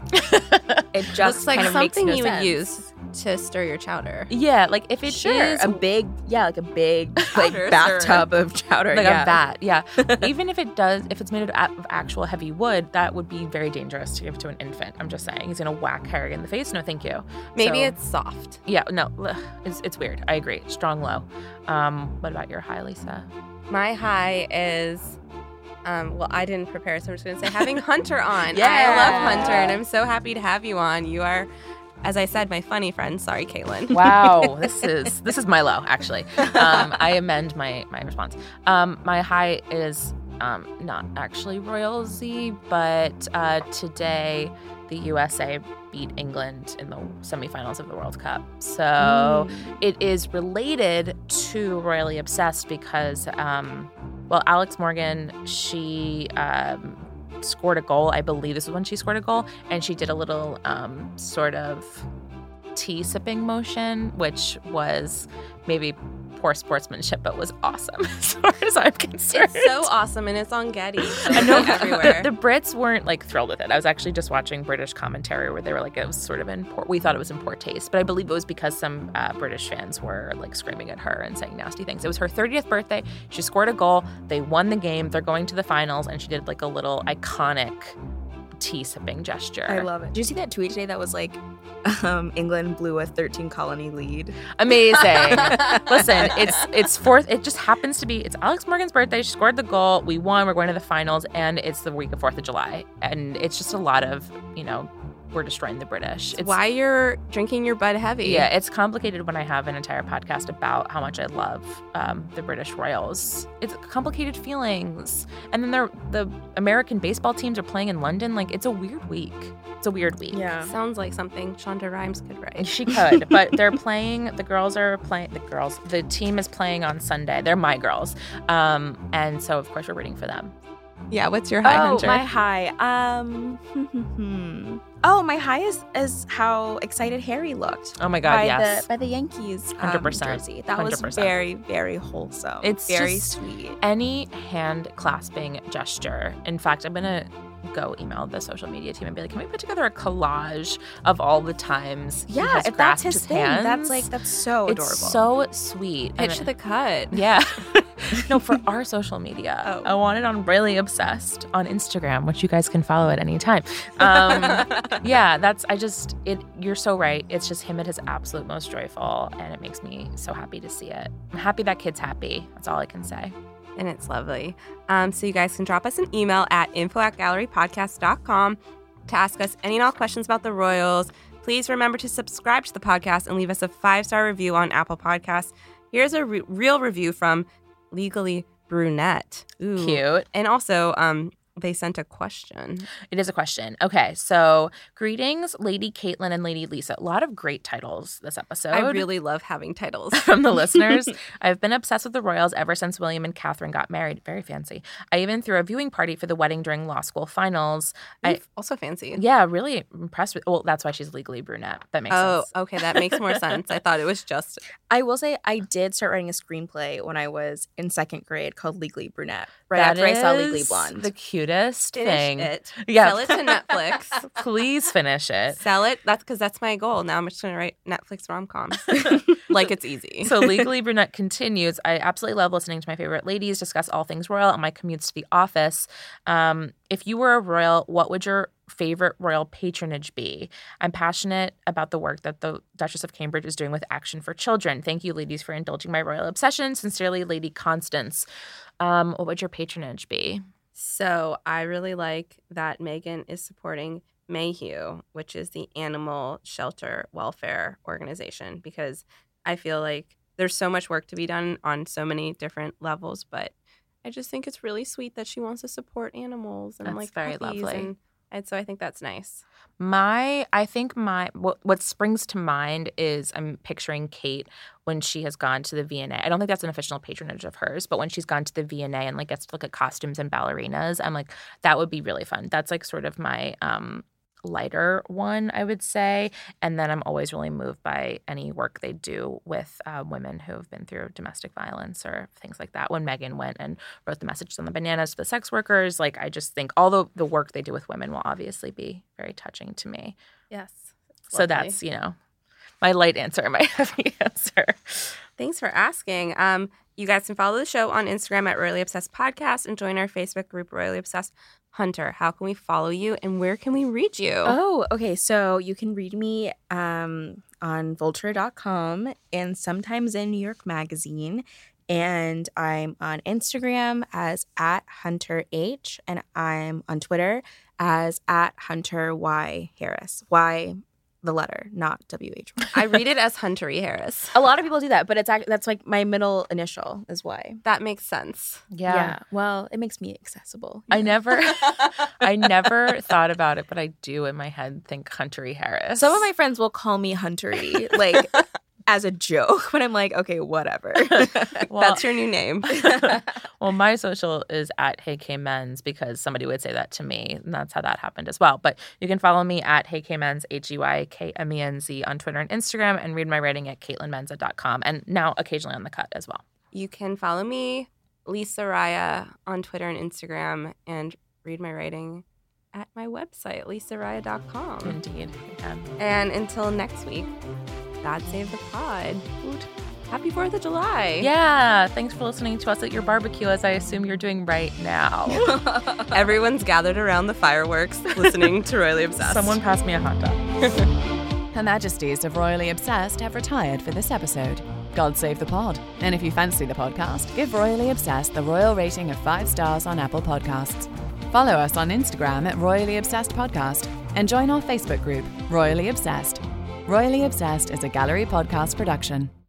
It just Looks like kind of something makes no you sense. would use to stir your chowder. yeah, like if it Sure, is a big, yeah, like a big like Chowder, bathtub of chowder, like yeah. a vat, yeah. Even if it does, if it's made of a- of actual heavy wood, that would be very dangerous to give to an infant. I'm just saying, he's gonna whack Harry in the face. No, thank you. Maybe So- it's soft. yeah, no, ugh, it's it's weird. I agree. Strong low. Um, what about your high, Lisa? My high is, um, well, I didn't prepare, so I'm just going to say having Hunter on. Yeah. I love Hunter, and I'm so happy to have you on. You are, as I said, my funny friend. Sorry, Caitlin. Wow, this is this is my low actually. Um, I amend my my response. Um, my high is um, not actually royalty, but uh, today the U S A beat England in the semifinals of the World Cup. So it is related to Royally Obsessed because, um, well, Alex Morgan, she um, scored a goal. I believe this is when she scored a goal, and she did a little um, sort of tea sipping motion, which was maybe poor sportsmanship, but was awesome as far as I'm concerned. It's so awesome, and it's on Getty. I know everywhere. The, the Brits weren't like thrilled with it. I was actually just watching British commentary where they were like, it was sort of in poor, we thought it was in poor taste, but I believe it was because some uh, British fans were like screaming at her and saying nasty things. It was her thirtieth birthday. She scored a goal. They won the game. They're going to the finals, and she did like a little iconic tea sipping gesture. I love it. Did you see that tweet today that was like, um, England blew a thirteen colony lead? Amazing. Listen, it's it's fourth. It just happens to be it's Alex Morgan's birthday. She scored the goal. We won. We're going to the finals, and it's the week of Fourth of July, and it's just a lot of you know. We're destroying the British. It's why you're drinking your Bud Heavy. Yeah, it's complicated when I have an entire podcast about how much I love um, the British Royals. It's complicated feelings. And then they're, the American baseball teams are playing in London. Like, it's a weird week. It's a weird week. Yeah. Sounds like something Shonda Rhimes could write. She could, but they're playing, the girls are playing, the girls, the team is playing on Sunday. They're my girls. Um, and so, of course, we're rooting for them. Yeah, what's your high, oh, Hunter? my high. Um. oh, my high is, is how excited Harry looked. Oh my God, by yes. The, by the Yankees um, one hundred percent. jersey. That one hundred percent. was very, very wholesome. It's very just sweet. Any hand clasping gesture. In fact, I'm going to go email the social media team and be like, can we put together a collage of all the times he Yeah, has if that's grasped his thing, hands? that's like, that's so It's adorable. so sweet. Pitch And- the cut. Yeah. No, for our social media. Oh. I want it on Royally Obsessed on Instagram, which you guys can follow at any time. Um, yeah, that's, I just, it. You're so right. It's just him at his absolute most joyful, and it makes me so happy to see it. I'm happy that kid's happy. That's all I can say. And it's lovely. Um, so you guys can drop us an email at info at gallery podcast dot com to ask us any and all questions about the Royals. Please remember to subscribe to the podcast and leave us a five-star review on Apple Podcasts. Here's a re- real review from Legally Brunette. Ooh. Cute. And also, um, they sent a question. It is a question. Okay, so greetings, Lady Caitlin and Lady Lisa. A lot of great titles this episode. I really love having titles. From the listeners. I've been obsessed with the royals ever since William and Catherine got married. Very fancy. I even threw a viewing party for the wedding during law school finals. I also fancy. Yeah, really impressed with. Well, that's why she's legally brunette. That makes oh, sense. Oh, okay, that makes more sense. I thought it was just. I will say I did start writing a screenplay when I was in second grade called Legally Brunette. Right That after I saw Legally is Blonde. The cutest Finish thing. it. Yeah. Sell it to Netflix. Please finish it. Sell it. That's because that's my goal. Now I'm just going to write Netflix rom-coms. Like it's easy. So Legally Brunette continues. I absolutely love listening to my favorite ladies discuss all things royal on my commutes to the office. Um, if you were a royal, what would your favorite royal patronage be? I'm passionate about the work that the Duchess of Cambridge is doing with Action for Children. Thank you, ladies, for indulging my royal obsession. Sincerely, Lady Constance. Um, what would your patronage be? So I really like that Meghan is supporting Mayhew, which is the animal shelter welfare organization, because I feel like there's so much work to be done on so many different levels, but I just think it's really sweet that she wants to support animals and That's like very puppies, lovely. And, and so I think that's nice. My, I think my, what, what springs to mind is I'm picturing Kate when she has gone to the V and A. I don't think that's an official patronage of hers, but when she's gone to the V and A and like gets to look at costumes and ballerinas, I'm like, that would be really fun. That's like sort of my um, lighter one, I would say. And then I'm always really moved by any work they do with uh, women who have been through domestic violence or things like that. When Meghan went and wrote the messages on the bananas to the sex workers, like I just think all the, the work they do with women will obviously be very touching to me. Yes. So that's, you know, my light answer, my heavy answer. Thanks for asking. Um, you guys can follow the show on Instagram at Royally Obsessed Podcast and join our Facebook group, Royally Obsessed. Hunter, how can we follow you and where can we read you? Oh, okay. So you can read me um, on vulture dot com and sometimes in New York Magazine. And I'm on Instagram as at Hunter H, and I'm on Twitter as at Hunter Y Harris. Y, the letter, not W H. I read it as Huntery Harris. A lot of people do that, but it's act- that's like my middle initial is Y. That makes sense. Yeah. Well, it makes me accessible. I never I never thought about it, but I do in my head think Huntery Harris. Some of my friends will call me Huntery, like as a joke, but I'm like, okay, whatever. Well, that's your new name. Well, my social is at Hey K Men's because somebody would say that to me, and that's how that happened as well. But you can follow me at Hey K Men's, H E Y K M E N Z on Twitter and Instagram, and read my writing at caitlin menza dot com, and now occasionally on The Cut as well. You can follow me, Lisa Raya, on Twitter and Instagram, and read my writing at my website, lisa raya dot com. Indeed. Yeah. And until next week, God save the pod. Woot. Happy fourth of July. Yeah. Thanks for listening to us at your barbecue, as I assume you're doing right now. Everyone's gathered around the fireworks listening to Royally Obsessed. Someone pass me a hot dog. Her Majesties of Royally Obsessed have retired for this episode. God save the pod. And if you fancy the podcast, give Royally Obsessed the royal rating of five stars on Apple Podcasts. Follow us on Instagram at Royally Obsessed Podcast and join our Facebook group, Royally Obsessed. Royally Obsessed is a Gallery Podcast production.